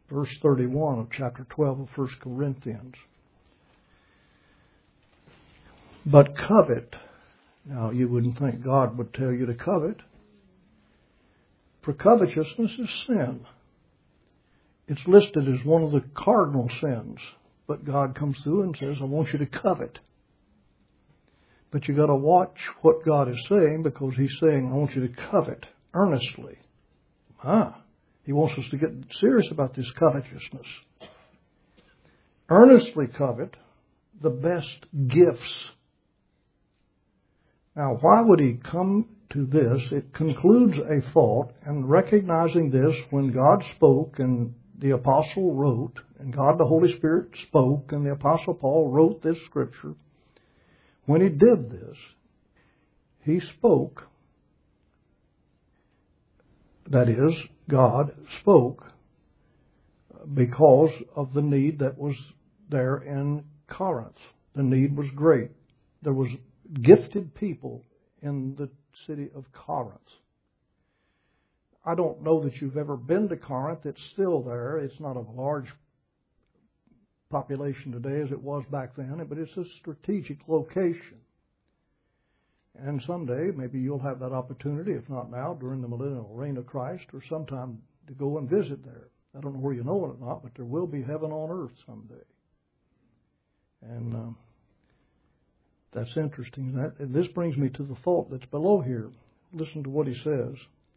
verse 31 of chapter 12 of 1 Corinthians. But covet. Now, you wouldn't think God would tell you to covet. For covetousness is sin. It's listed as one of the cardinal sins. But God comes through and says, I want you to covet. But you got to watch what God is saying, because He's saying, I want you to covet earnestly. He wants us to get serious about this covetousness. Earnestly covet the best gifts. Now, why would he come to this? It concludes a thought, and recognizing this, when God spoke and the apostle wrote, and God the Holy Spirit spoke, and the apostle Paul wrote this scripture, when he did this, he spoke. That is, God spoke because of the need that was there in Corinth. The need was great. There was gifted people in the city of Corinth. I don't know that you've ever been to Corinth. It's still there. It's not a large population today as it was back then, but it's a strategic location. And someday, maybe you'll have that opportunity, if not now, during the millennial reign of Christ, or sometime to go and visit there. I don't know where you know it or not, but there will be heaven on earth someday. And that's interesting. And this brings me to the thought that's below here. Listen to what he says.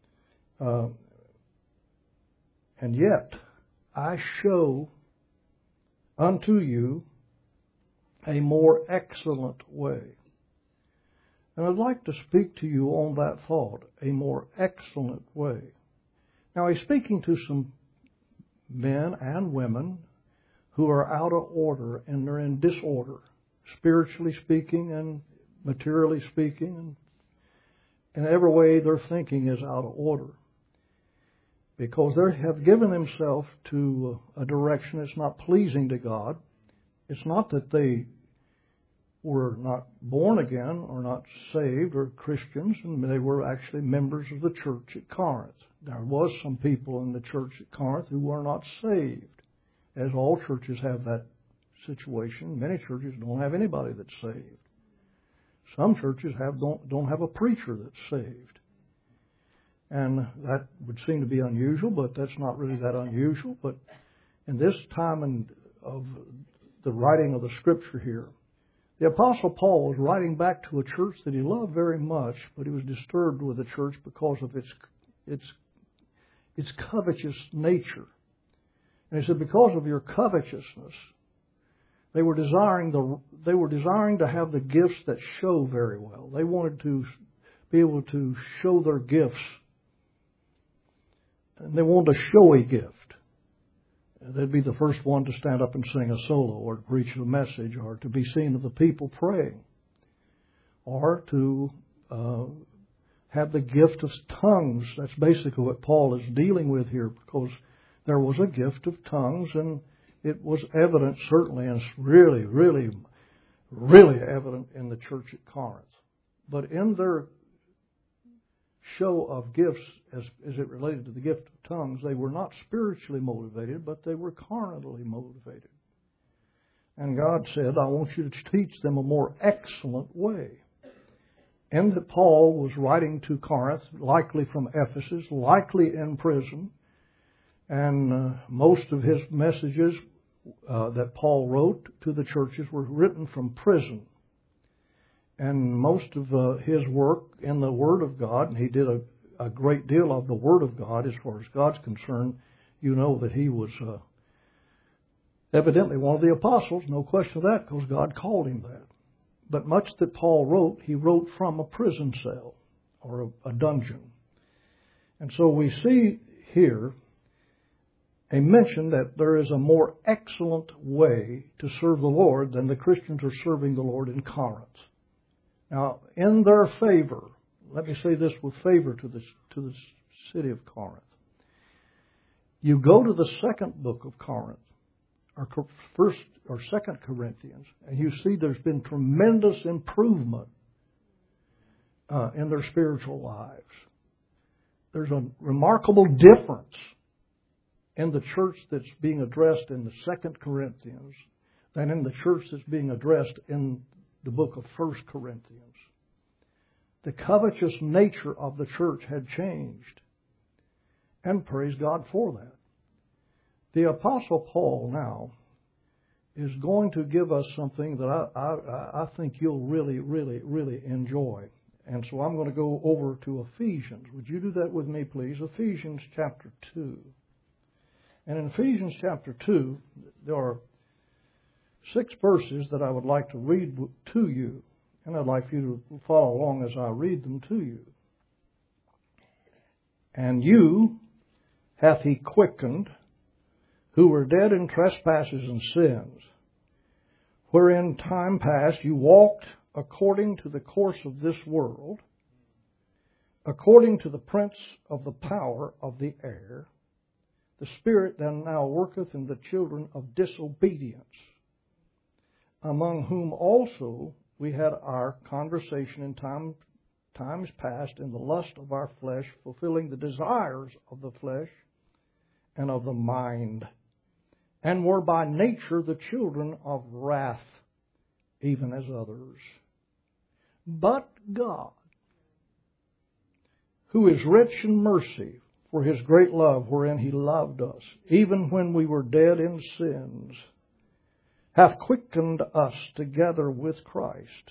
And yet I show unto you a more excellent way. And I'd like to speak to you on that thought, a more excellent way. Now, he's speaking to some men and women who are out of order, and they're in disorder, spiritually speaking and materially speaking. And in every way, their thinking is out of order, because they have given themselves to a direction that's not pleasing to God. It's not that they were not born again or not saved or Christians, and they were actually members of the church at Corinth. There was some people in the church at Corinth who were not saved, as all churches have that situation. Many churches don't have anybody that's saved. Some churches don't have a preacher that's saved. And that would seem to be unusual, but that's not really that unusual. But in this time of the writing of the Scripture here, the Apostle Paul was writing back to a church that he loved very much, but he was disturbed with the church because of its covetous nature. And he said, because of your covetousness, they were desiring to have the gifts that show very well. They wanted to be able to show their gifts. And they wanted a showy gift. They'd be the first one to stand up and sing a solo, or to preach a message, or to be seen of the people praying, or to have the gift of tongues. That's basically what Paul is dealing with here, because there was a gift of tongues, and it was evident, certainly, and it's really, really, really evident in the church at Corinth. But in their show of gifts, as it related to the gift of tongues, they were not spiritually motivated, but they were carnally motivated. And God said, I want you to teach them a more excellent way. And that Paul was writing to Corinth, likely from Ephesus, likely in prison. And most of his messages that Paul wrote to the churches were written from prison. And most of his work in the Word of God, and he did a great deal of the Word of God as far as God's concerned. You know that he was evidently one of the apostles, no question of that, because God called him that. But much that Paul wrote, he wrote from a prison cell or a dungeon. And so we see here a mention that there is a more excellent way to serve the Lord than the Christians are serving the Lord in Corinth. Now, in their favor, let me say this with favor to the city of Corinth. You go to the second book of Corinth, or first or second Corinthians, and you see there's been tremendous improvement in their spiritual lives. There's a remarkable difference in the church that's being addressed in the 2 Corinthians than in the church that's being addressed in the book of 1 Corinthians. The covetous nature of the church had changed. And praise God for that. The Apostle Paul now is going to give us something that I think you'll really, really, really enjoy. And so I'm going to go over to Ephesians. Would you do that with me, please? Ephesians chapter 2. And in Ephesians chapter 2, there are 6 verses that I would like to read to you. And I'd like you to follow along as I read them to you. And you hath he quickened, who were dead in trespasses and sins, wherein time past you walked according to the course of this world, according to the prince of the power of the air, the spirit that now worketh in the children of disobedience, among whom also we had our conversation in times past in the lust of our flesh, fulfilling the desires of the flesh and of the mind, and were by nature the children of wrath, even as others. But God, who is rich in mercy, for his great love wherein he loved us, even when we were dead in sins, hath quickened us together with Christ.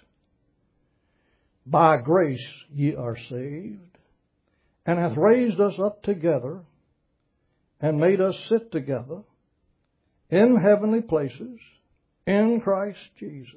By grace ye are saved, and hath raised us up together, and made us sit together in heavenly places in Christ Jesus.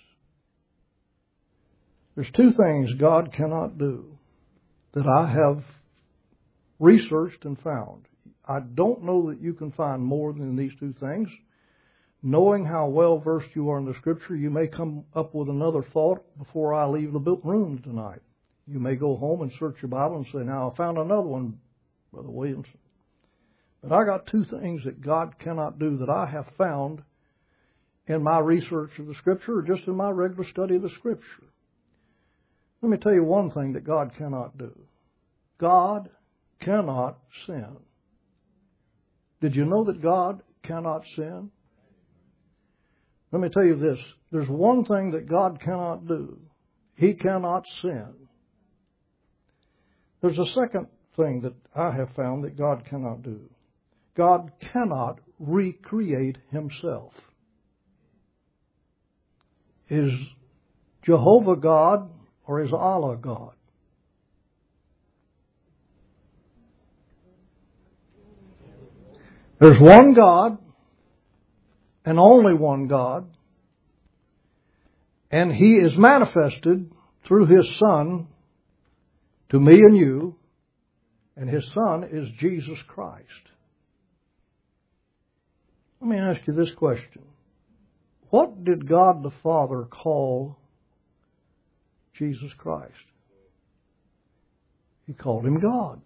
There's 2 things God cannot do that I have researched and found. I don't know that you can find more than these 2 things. Knowing how well versed you are in the Scripture, you may come up with another thought before I leave the room tonight. You may go home and search your Bible and say, now I found another one, Brother Williamson. But I got 2 things that God cannot do that I have found in my research of the Scripture or just in my regular study of the Scripture. Let me tell you one thing that God cannot do. God cannot sin. Did you know that God cannot sin? Let me tell you this. There's one thing that God cannot do. He cannot sin. There's a second thing that I have found that God cannot do. God cannot recreate himself. Is Jehovah God or is Allah God? There's one God and only one God, and he is manifested through his Son to me and you, and his Son is Jesus Christ. Let me ask you this question. What did God the Father call Jesus Christ? He called him God.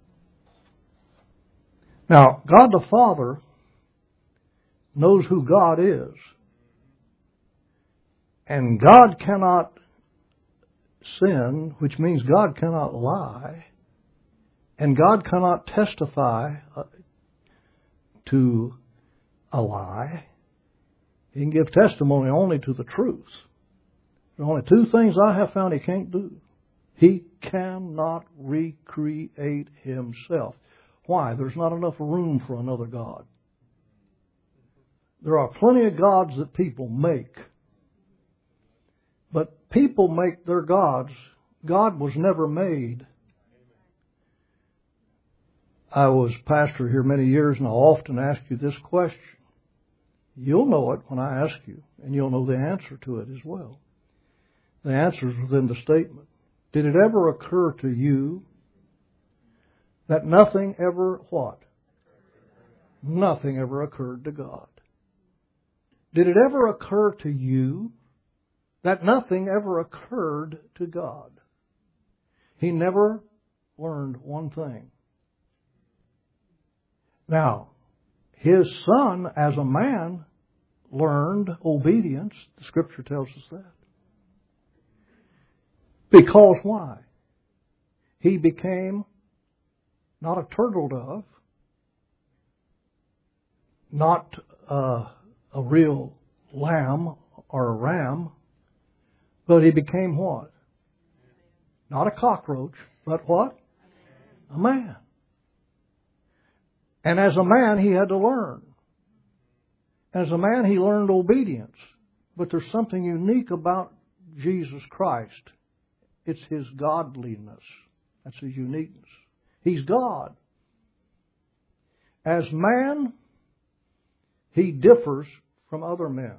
Now, God the Father knows who God is. And God cannot sin, which means God cannot lie. And God cannot testify to a lie. He can give testimony only to the truth. There are only 2 things I have found he can't do. He cannot recreate himself. Why? There's not enough room for another God. There are plenty of gods that people make. But people make their gods. God was never made. I was pastor here many years, and I often ask you this question. You'll know it when I ask you, and you'll know the answer to it as well. The answer is within the statement. Did it ever occur to you that nothing ever what? Nothing ever occurred to God. Did it ever occur to you that nothing ever occurred to God? He never learned one thing. Now, his Son, as a man, learned obedience. The Scripture tells us that. Because why? He became not a turtle dove, not a real lamb or a ram, but he became what? Not a cockroach, but what? A man. And as a man, he had to learn. As a man, he learned obedience. But there's something unique about Jesus Christ. It's His godliness. That's His uniqueness. He's God. As man, He differs from other men.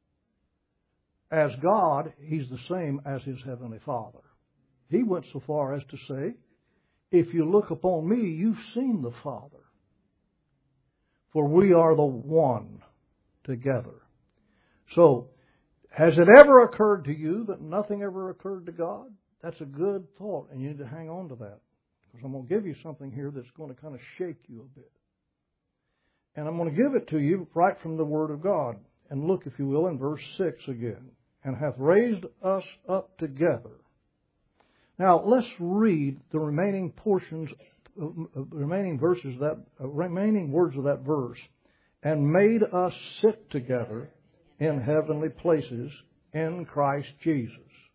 As God, He's the same as His Heavenly Father. He went so far as to say, if you look upon me, you've seen the Father. For we are the one together. So, has it ever occurred to you that nothing ever occurred to God? That's a good thought, and you need to hang on to that. Because I'm going to give you something here that's going to kind of shake you a bit. And I'm going to give it to you right from the Word of God. And look, if you will, in verse 6 again. And hath raised us up together. Now, let's read the remaining portions, remaining words of that verse. And made us sit together in heavenly places in Christ Jesus.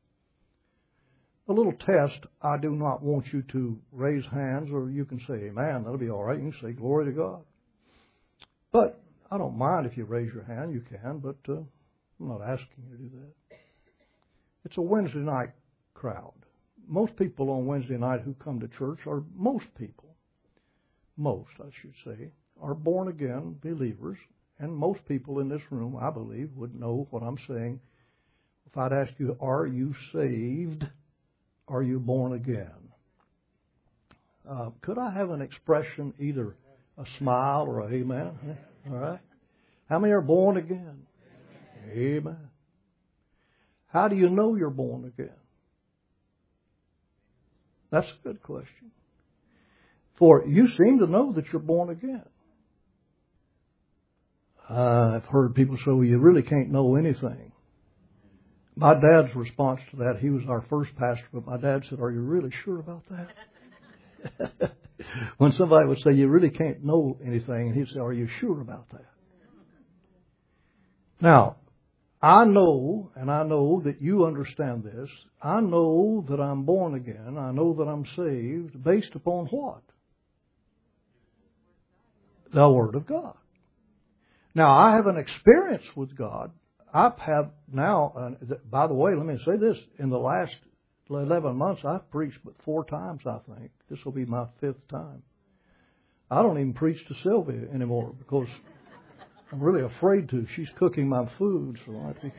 A little test, I do not want you to raise hands, or you can say amen, that'll be all right. You can say glory to God. But I don't mind if you raise your hand, you can, but I'm not asking you to do that. It's a Wednesday night crowd. Most people on Wednesday night who come to church are most I should say, are born again believers. And most people in this room, I believe, would know what I'm saying. If I'd ask you, are you saved? Are you born again? Could I have an expression, either a smile or a amen? All right. How many are born again? Amen. How do you know you're born again? That's a good question. For you seem to know that you're born again. I've heard people say, well, you really can't know anything. My dad's response to that, he was our first pastor, but my dad said, are you really sure about that? When somebody would say, you really can't know anything, and he'd say, are you sure about that? Now, I know, and I know that you understand this, I know that I'm born again, I know that I'm saved, based upon what? The Word of God. Now, I have an experience with God. I've had now, by the way, let me say this. In the last 11 months, I've preached but 4 times, I think. This will be my 5th time. I don't even preach to Sylvia anymore because I'm really afraid to. She's cooking my food, so I have to be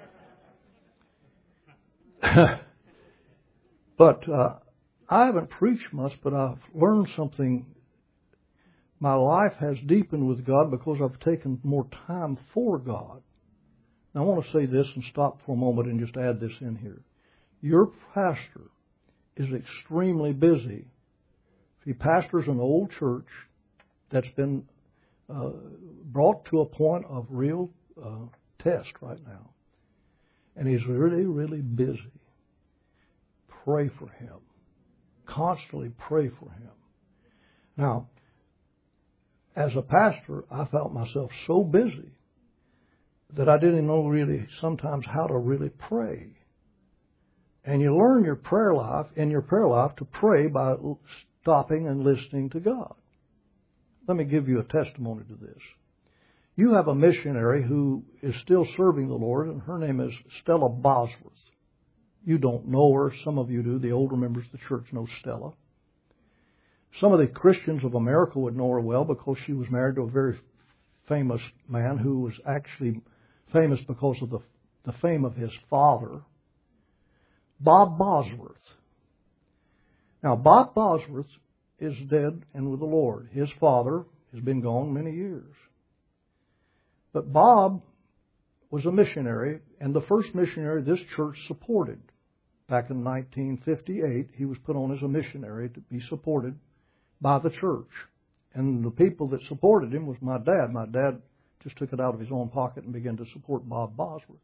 careful. But I haven't preached much, but I've learned something. My life has deepened with God because I've taken more time for God. Now, I want to say this and stop for a moment and just add this in here. Your pastor is extremely busy. He pastors an old church that's been brought to a point of real test right now. And he's really, really busy. Pray for him. Constantly pray for him. Now, as a pastor, I felt myself so busy that I didn't know really sometimes how to really pray. And you learn your prayer life, to pray by stopping and listening to God. Let me give you a testimony to this. You have a missionary who is still serving the Lord, and her name is Stella Bosworth. You don't know her. Some of you do. The older members of the church know Stella. Some of the Christians of America would know her well because she was married to a very famous man who was actually famous because of the fame of his father, Bob Bosworth. Now, Bob Bosworth is dead and with the Lord. His father has been gone many years. But Bob was a missionary, and the first missionary this church supported. Back in 1958, he was put on as a missionary to be supported by the church. And the people that supported him was my dad. My dad just took it out of his own pocket and began to support Bob Bosworth.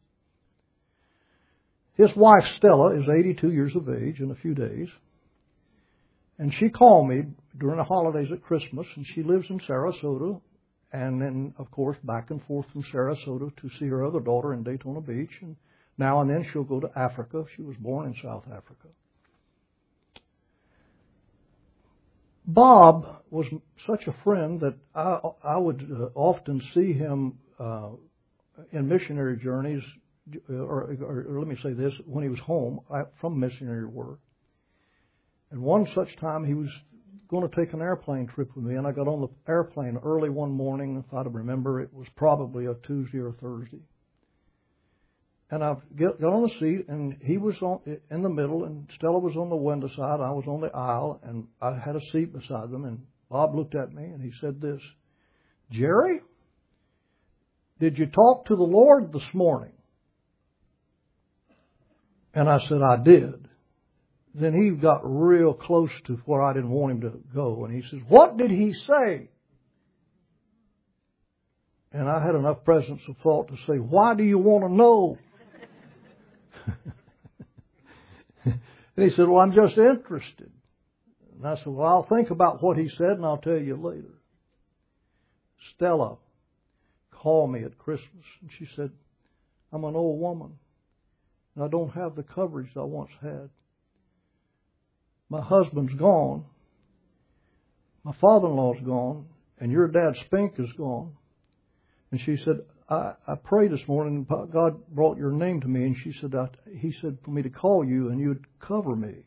His wife, Stella, is 82 years of age in a few days. And she called me during the holidays at Christmas, and she lives in Sarasota. and then, of course, back and forth from Sarasota to see her other daughter in Daytona Beach. And now and then she'll go to Africa. She was born in South Africa. Bob was such a friend that I would often see him in missionary journeys, or let me say this, when he was home from missionary work. And one such time he was going to take an airplane trip with me, and I got on the airplane early one morning. If I remember, it was probably a Tuesday or Thursday. And I got on the seat, and he was in the middle, and Stella was on the window side. I was on the aisle, and I had a seat beside them. And Bob looked at me, and he said this, "Jerry, did you talk to the Lord this morning?" And I said, "I did." Then he got real close to where I didn't want him to go, and he says, "What did he say?" And I had enough presence of thought to say, "Why do you want to know?" And he said, "Well, I'm just interested." And I said, "Well, I'll think about what he said, and I'll tell you later." Stella called me at Christmas, and she said, "I'm an old woman, and I don't have the coverage I once had. My husband's gone, my father-in-law's gone, and your dad Spink is gone." And she said, I prayed this morning, and God brought your name to me, and she said, he said for me to call you, and you'd cover me.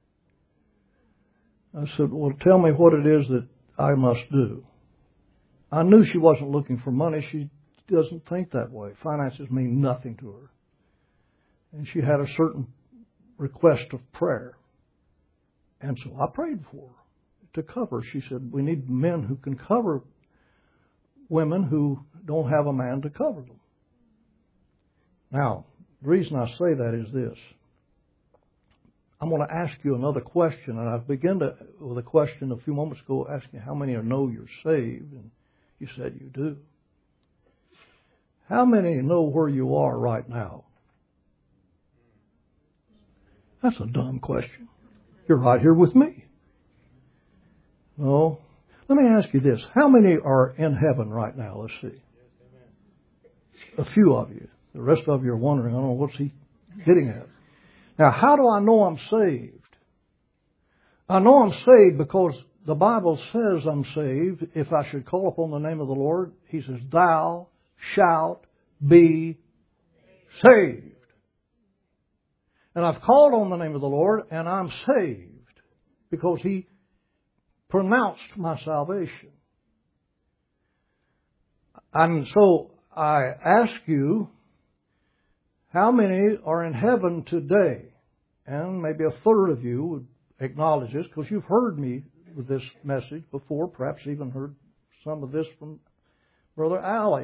I said, "Well, tell me what it is that I must do." I knew she wasn't looking for money. She doesn't think that way. Finances mean nothing to her. And she had a certain request of prayer. And so I prayed for her to cover. She said, "We need men who can cover women who don't have a man to cover them." Now, the reason I say that is this. I'm going to ask you another question, and I began with a question a few moments ago asking how many know you're saved, and you said you do. How many know where you are right now? That's a dumb question. You're right here with me. No. Let me ask you this. How many are in heaven right now? Let's see. A few of you. The rest of you are wondering, I don't know what's he getting at. Now, how do I know I'm saved? I know I'm saved because the Bible says I'm saved. If I should call upon the name of the Lord, He says, "Thou shalt be saved." And I've called on the name of the Lord, and I'm saved because He pronounced my salvation. And so I ask you, how many are in heaven today? And maybe a third of you would acknowledge this because you've heard me with this message before, perhaps even heard some of this from Brother Alley.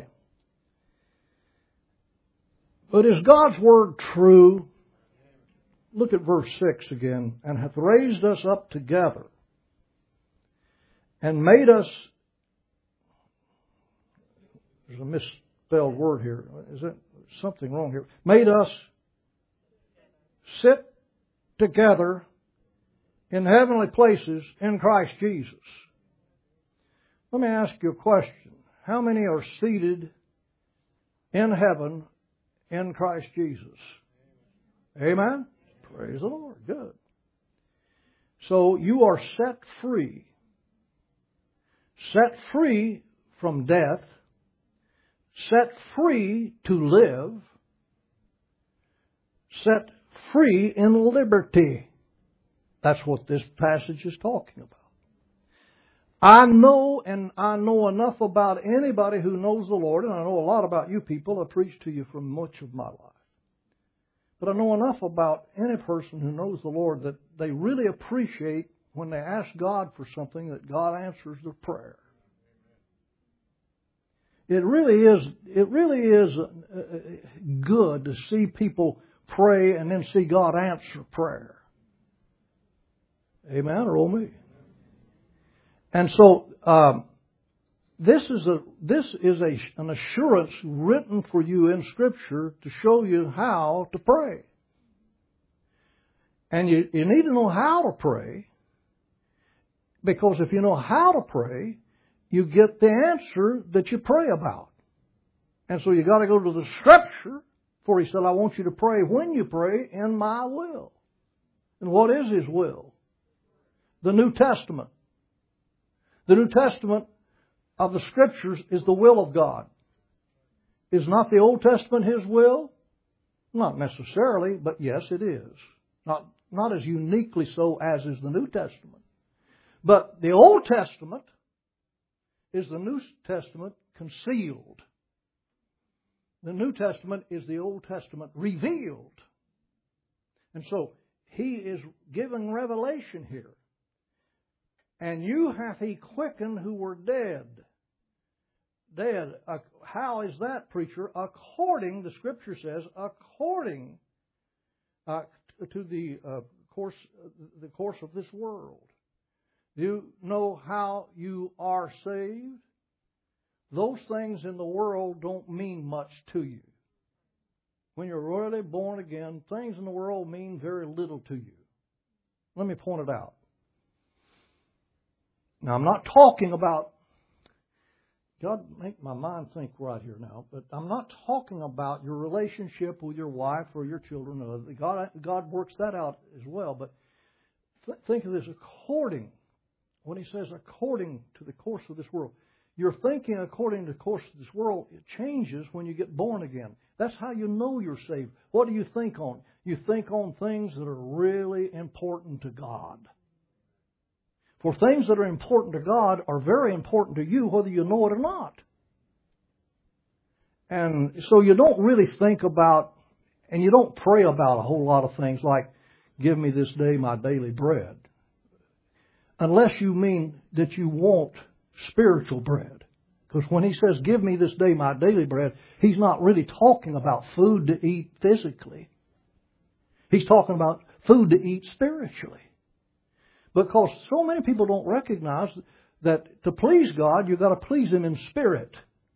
But is God's Word true? Look at verse 6 again. "And hath raised us up together and made us," there's a misspelled word here. Is there something wrong here? "Made us sit together in heavenly places in Christ Jesus." Let me ask you a question. How many are seated in heaven in Christ Jesus? Amen? Praise the Lord. Good. So you are set free. Set free from death. Set free to live. Set free in liberty. That's what this passage is talking about. I know enough about anybody who knows the Lord, and I know a lot about you people. I preached to you for much of my life. But I know enough about any person who knows the Lord that they really appreciate when they ask God for something that God answers their prayer. It really is good to see people pray and then see God answer prayer. Amen, or oh me. And so this is an assurance written for you in Scripture to show you how to pray. And you need to know how to pray, because if you know how to pray, you get the answer that you pray about. And so you got to go to the Scripture, for He said, I want you to pray when you pray in my will. And what is His will? The New Testament. The New Testament of the Scriptures is the will of God. Is not the Old Testament His will? Not necessarily, but yes, it is. Not as uniquely so as is the New Testament. But the Old Testament is the New Testament concealed. The New Testament is the Old Testament revealed. And so He is giving revelation here. And you hath He quickened who were dead. Dead. How is that, preacher? According, the Scripture says, according to the course of this world. Do you know how you are saved? Those things in the world don't mean much to you. When you're really born again, things in the world mean very little to you. Let me point it out. Now, I'm not talking about, God make my mind think right here now, but I'm not talking about your relationship with your wife or your children. God works that out as well, but think of this according. When He says according to the course of this world, your thinking according to the course of this world, it changes when you get born again. That's how you know you're saved. What do you think on? You think on things that are really important to God. For things that are important to God are very important to you whether you know it or not. And so you don't really think about, and you don't pray about a whole lot of things like, give me this day my daily bread. Unless you mean that you want spiritual bread. Because when He says, give me this day my daily bread, He's not really talking about food to eat physically. He's talking about food to eat spiritually. Because so many people don't recognize that to please God, you've got to please Him in spirit.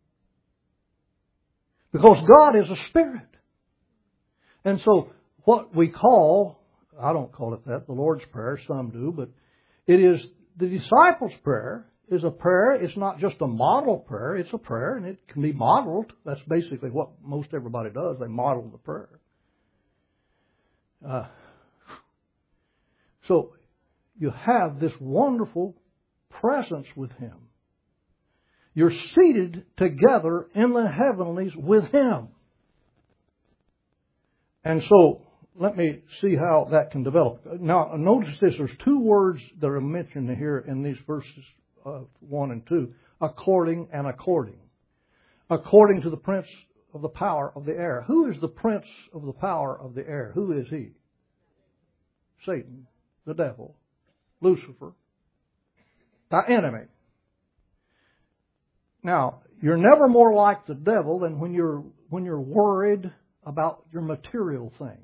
Because God is a spirit. And so what we call, I don't call it that, the Lord's Prayer, some do, but it is the disciples' prayer is a prayer. It's not just a model prayer. It's a prayer, and it can be modeled. That's basically what most everybody does. They model the prayer. So you have this wonderful presence with Him. You're seated together in the heavenlies with Him. And so let me see how that can develop. Now, notice this. There's two words that are mentioned here in these verses 1 and 2. According and according. According to the prince of the power of the air. Who is the prince of the power of the air? Who is he? Satan, the devil, Lucifer, thy enemy. Now, you're never more like the devil than when you're worried about your material things.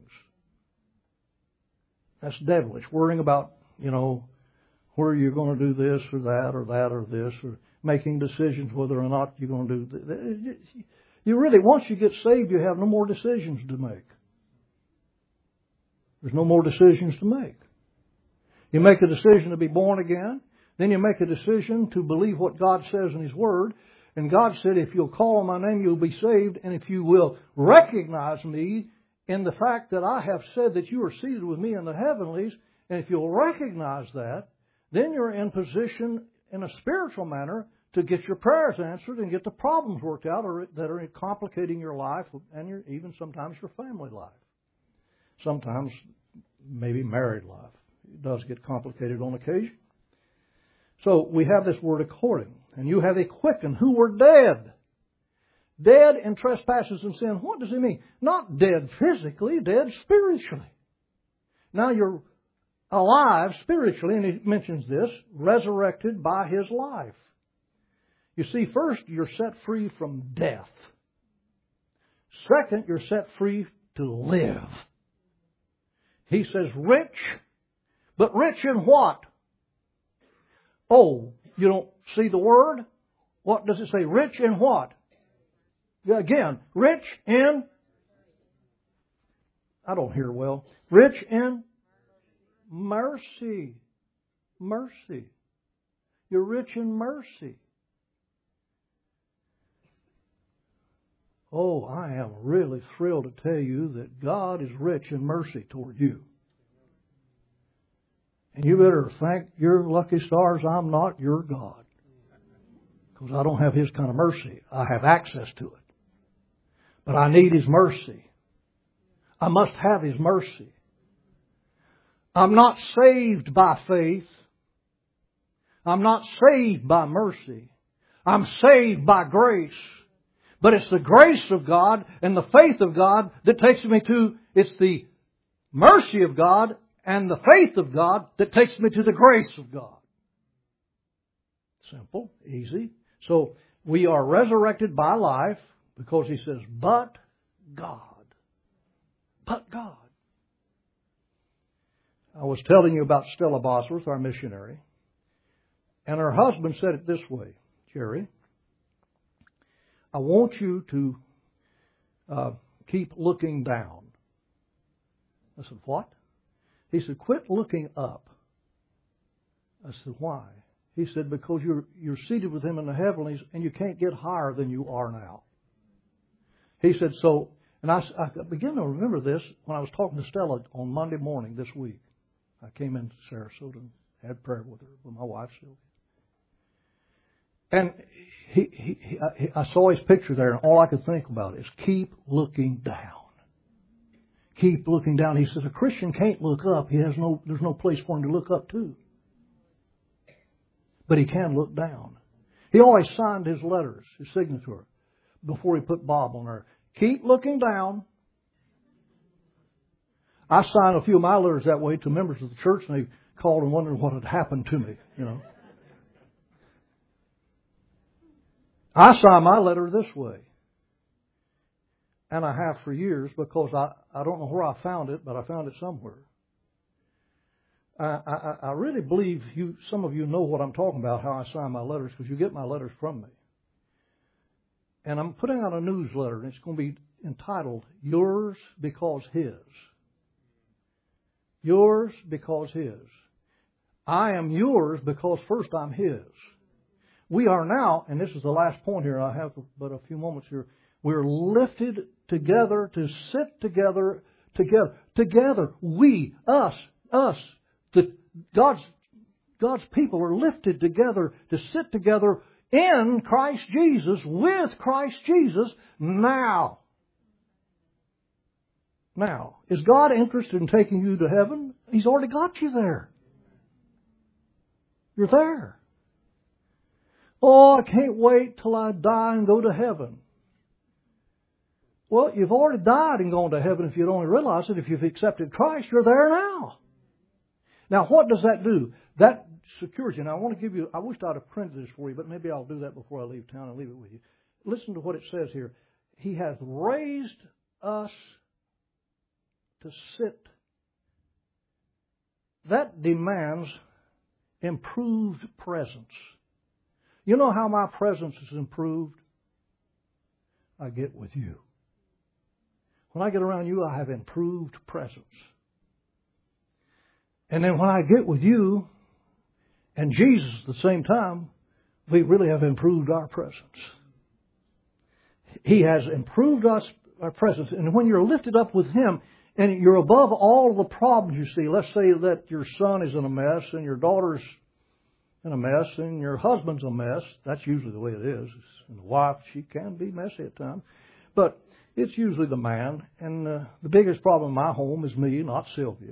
That's devilish. Worrying about, where you're going to do this or that or that or this, or making decisions whether or not you're going to do this. You really, once you get saved, you have no more decisions to make. There's no more decisions to make. You make a decision to be born again. Then you make a decision to believe what God says in His Word. And God said, if you'll call on my name, you'll be saved. And if you will recognize me in the fact that I have said that you are seated with me in the heavenlies, and if you'll recognize that, then you're in position in a spiritual manner to get your prayers answered and get the problems worked out that are complicating your life and even sometimes your family life. Sometimes maybe married life. It does get complicated on occasion. So we have this word according. And you have a quickened who were dead. Dead in trespasses and sin. What does it mean? Not dead physically, dead spiritually. Now you're alive spiritually, and he mentions this, resurrected by His life. You see, first, you're set free from death. Second, you're set free to live. He says rich, but rich in what? Oh, you don't see the word? What does it say? Rich in what? Again, rich in, I don't hear well, rich in mercy. Mercy. You're rich in mercy. Oh, I am really thrilled to tell you that God is rich in mercy toward you. And you better thank your lucky stars I'm not your God. Because I don't have His kind of mercy. I have access to it. But I need His mercy. I must have His mercy. I'm not saved by faith. I'm not saved by mercy. I'm saved by grace. But it's the grace of God and the faith of God that takes me to, it's the mercy of God and the faith of God that takes me to the grace of God. Simple, easy. So we are resurrected by life because He says, but God. But God. I was telling you about Stella Bosworth, our missionary. And her husband said it this way, Jerry, I want you to keep looking down. I said, what? He said, quit looking up. I said, why? He said, because you're seated with Him in the heavenlies and you can't get higher than you are now. He said, so, and I began to remember this when I was talking to Stella on Monday morning this week. I came into Sarasota and had prayer with her, with my wife, Sylvia. And I saw his picture there, and all I could think about is keep looking down. Keep looking down. He says a Christian can't look up. There's no place for him to look up to. But he can look down. He always signed his letters, his signature, before he put Bob on there. Keep looking down. I signed a few of my letters that way to members of the church, and they called and wondered what had happened to me, you know. I signed my letter this way. And I have for years because I don't know where I found it, but I found it somewhere. I really believe some of you know what I'm talking about, how I sign my letters, because you get my letters from me. And I'm putting out a newsletter, and it's going to be entitled, Yours Because His. Yours because His. I am yours because first I'm His. We are now, and this is the last point here, I have but a few moments here, we're lifted together to sit together. We, us, God's people are lifted together to sit together in Christ Jesus, with Christ Jesus, now. Now, is God interested in taking you to heaven? He's already got you there. You're there. Oh, I can't wait till I die and go to heaven. Well, you've already died and gone to heaven if you'd only realize it. If you've accepted Christ, you're there now. Now, what does that do? That secures you. Now, I want to give you, I wish I'd have printed this for you, but maybe I'll do that before I leave town and leave it with you. Listen to what it says here. He hath raised us to sit. That demands improved presence. You know how my presence is improved? I get with you. When I get around you, I have improved presence. And then when I get with you and Jesus at the same time, we really have improved our presence. He has improved our presence. And when you're lifted up with Him and you're above all the problems you see, let's say that your son is in a mess and your daughter's in a mess and your husband's a mess. That's usually the way it is. And the wife, she can be messy at times. But it's usually the man. And the biggest problem in my home is me, not Sylvia.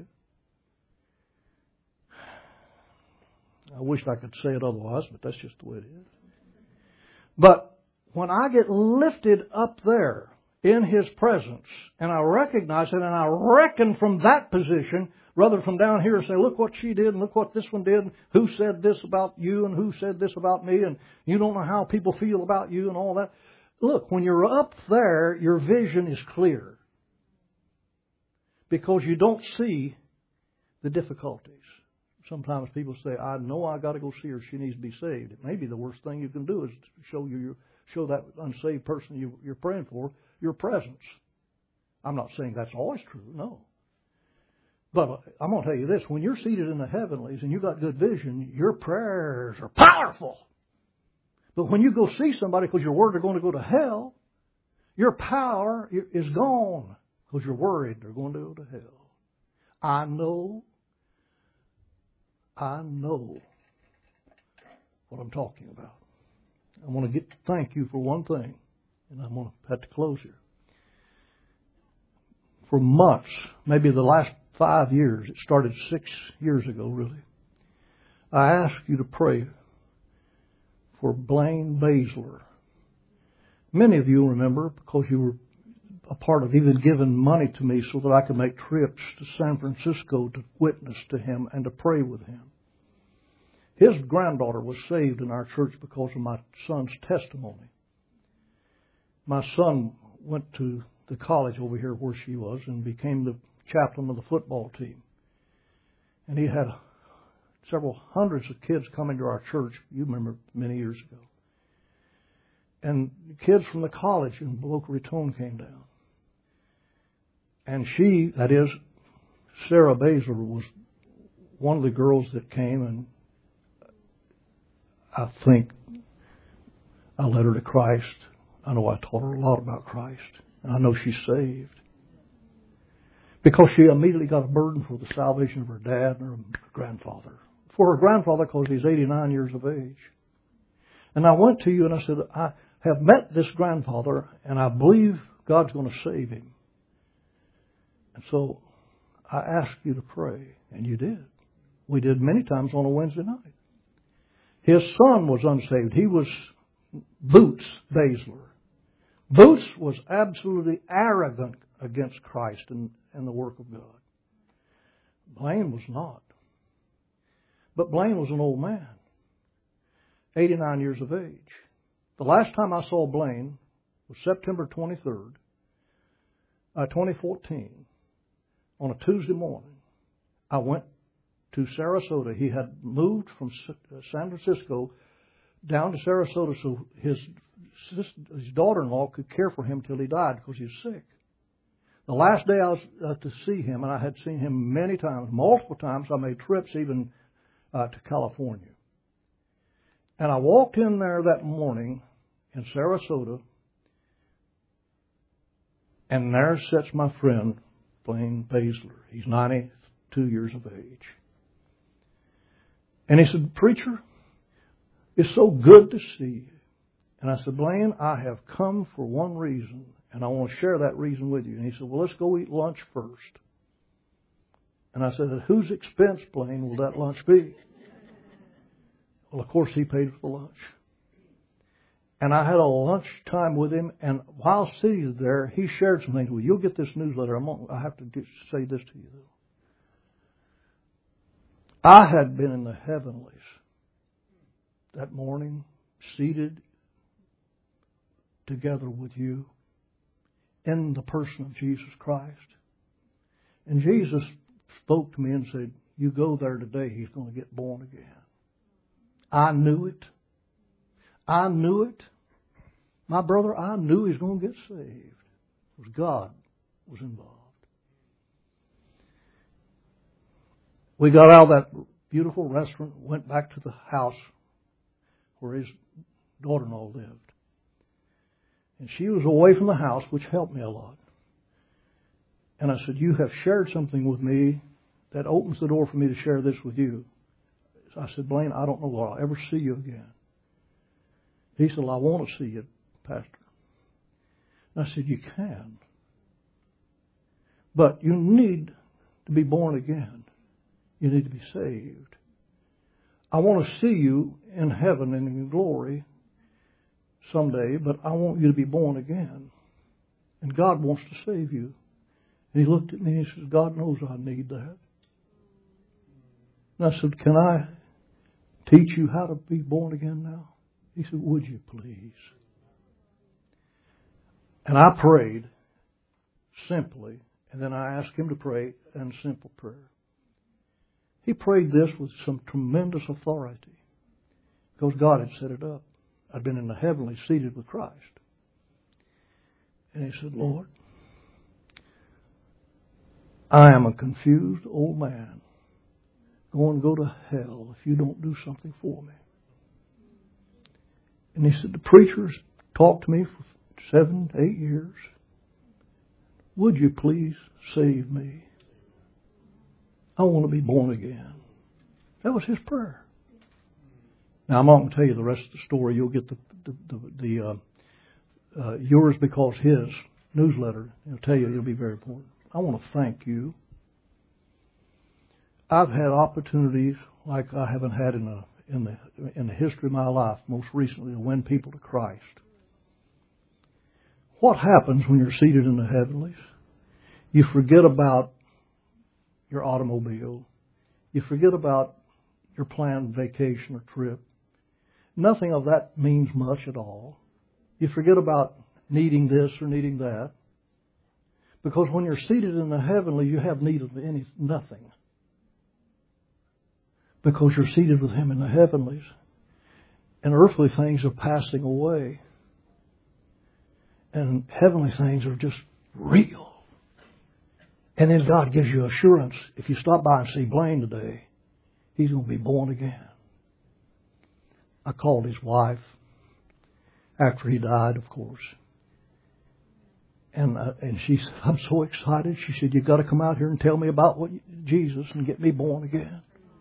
I wish I could say it otherwise, but that's just the way it is. But when I get lifted up there in His presence, and I recognize it, and I reckon from that position, rather from down here and say, look what she did, and look what this one did, and who said this about you, and who said this about me, and you don't know how people feel about you, and all that. Look, when you're up there, your vision is clear. Because you don't see the difficulties. Sometimes people say, I know I got to go see her. She needs to be saved. It may be the worst thing you can do is show that unsaved person you're praying for your presence. I'm not saying that's always true, no. But I'm going to tell you this. When you're seated in the heavenlies and you've got good vision, your prayers are powerful. But when you go see somebody because you're worried they're going to go to hell, Your power is gone because you're worried they're going to go to hell. I know what I'm talking about. I want to thank you for one thing, and I'm going to have to close here. For months, maybe the last 5 years, it started 6 years ago really, I asked you to pray for Blaine Baszler. Many of you remember because you were a part of even giving money to me so that I could make trips to San Francisco to witness to him and to pray with him. His granddaughter was saved in our church because of my son's testimony. My son went to the college over here where she was and became the chaplain of the football team. And he had several hundreds of kids coming to our church, you remember, many years ago. And kids from the college in Boca Raton came down. And she, that is, Sarah Baszler, was one of the girls that came, and I think I led her to Christ. I know I taught her a lot about Christ. And I know she's saved. Because she immediately got a burden for the salvation of her dad and her grandfather. For her grandfather, because he's 89 years of age. And I went to you and I said, I have met this grandfather and I believe God's going to save him. And so I asked you to pray, and you did. We did many times on a Wednesday night. His son was unsaved. He was Boots Baszler. Boots was absolutely arrogant against Christ and the work of God. Blaine was not. But Blaine was an old man, 89 years of age. The last time I saw Blaine was September 23rd, 2014, on a Tuesday morning. I went to Sarasota. He had moved from San Francisco down to Sarasota so his daughter-in-law could care for him till he died because he was sick. The last day I was to see him, and I had seen him many times, multiple times. I made trips even to California. And I walked in there that morning in Sarasota, and there sits my friend, Blaine Baszler. He's 92 years of age. And he said, "Preacher, it's so good to see you." And I said, "Blaine, I have come for one reason, and I want to share that reason with you." And he said, "Well, let's go eat lunch first." And I said, "At whose expense, Blaine, will that lunch be?" Well, of course, he paid for the lunch. And I had a lunch time with him, and while sitting there, he shared some things with you. You'll get this newsletter. I have to say this to you, though. I had been in the heavenlies that morning, seated together with you in the person of Jesus Christ. And Jesus spoke to me and said, "You go there today, he's going to get born again." I knew it. I knew it. My brother, I knew he was going to get saved. Because God was involved. We got out of that beautiful restaurant, went back to the house where his daughter-in-law lived. And she was away from the house, which helped me a lot. And I said, "You have shared something with me that opens the door for me to share this with you." So I said, "Blaine, I don't know if I'll ever see you again." He said, "Well, I want to see you, Pastor." And I said, "You can. But you need to be born again. You need to be saved. I want to see you in heaven and in glory someday, but I want you to be born again. And God wants to save you." And he looked at me and he said, "God knows I need that." And I said, "Can I teach you how to be born again now?" He said, "Would you please?" And I prayed simply, and then I asked him to pray a simple prayer. He prayed this with some tremendous authority because God had set it up. I'd been in the heavenly seated with Christ. And he said, "Lord, I am a confused old man going to go to hell if you don't do something for me." And he said, "The preachers talked to me for 7, 8 years. Would you please save me? I want to be born again. That was his prayer. Now, I'm not going to tell you the rest of the story. You'll get yours because his newsletter will tell you it'll be very important. I want to thank you. I've had opportunities like I haven't had in the history of my life, most recently, to win people to Christ. What happens when you're seated in the heavenlies? You forget about your automobile. You forget about your planned vacation or trip. Nothing of that means much at all. You forget about needing this or needing that. Because when you're seated in the heavenly, you have need of nothing. Because you're seated with Him in the heavenlies. And earthly things are passing away. And heavenly things are just real. And then God gives you assurance. If you stop by and see Blaine today, he's going to be born again. I called his wife after he died, of course. And she said, I'm so excited. She said, you've got to come out here and tell me about Jesus and get me born again.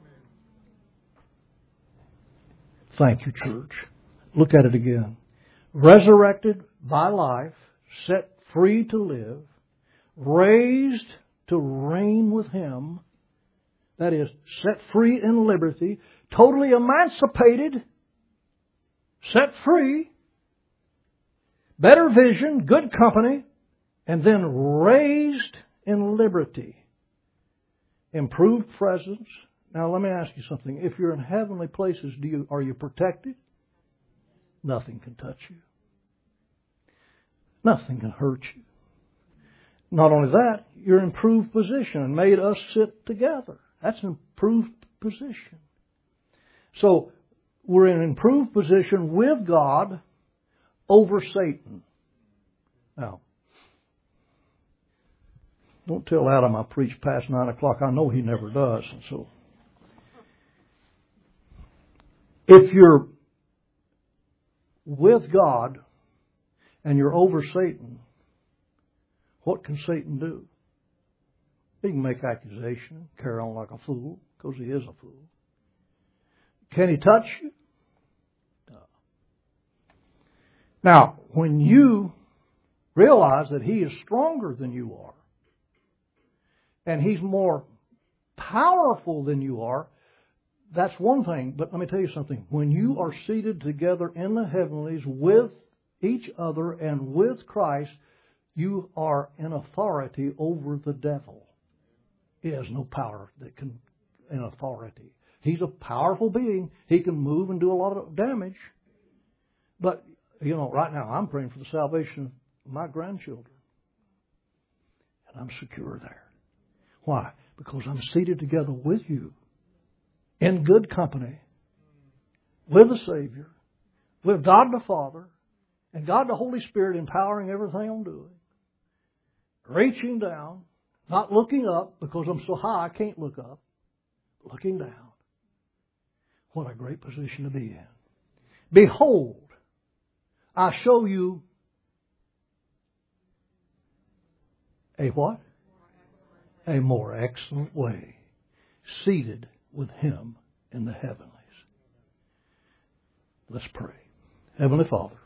Thank you, church. Look at it again. Resurrected by life, set free to live, raised to reign with Him. That is, set free in liberty, totally emancipated, set free, better vision, good company, and then raised in liberty. Improved presence. Now let me ask you something. If you're in heavenly places, are you protected? Nothing can touch you. Nothing can hurt you. Not only that, you're in improved position and made us sit together. That's an improved position. So we're in an improved position with God over Satan. Now, don't tell Adam I preach past 9 o'clock. I know he never does. And so, if you're with God and you're over Satan, what can Satan do? He can make accusation, carry on like a fool, because he is a fool. Can he touch you? No. Now, when you realize that he is stronger than you are, and he's more powerful than you are, that's one thing. But let me tell you something. When you are seated together in the heavenlies with each other and with Christ, you are in authority over the devil. He has no power that can, in authority. He's a powerful being. He can move and do a lot of damage. But, right now I'm praying for the salvation of my grandchildren. And I'm secure there. Why? Because I'm seated together with you in good company with the Savior, with God the Father, and God the Holy Spirit empowering everything I'm doing. Reaching down, not looking up because I'm so high I can't look up. Looking down. What a great position to be in. Behold, I show you a what? A more excellent way. Seated with Him in the heavenlies. Let's pray. Heavenly Father,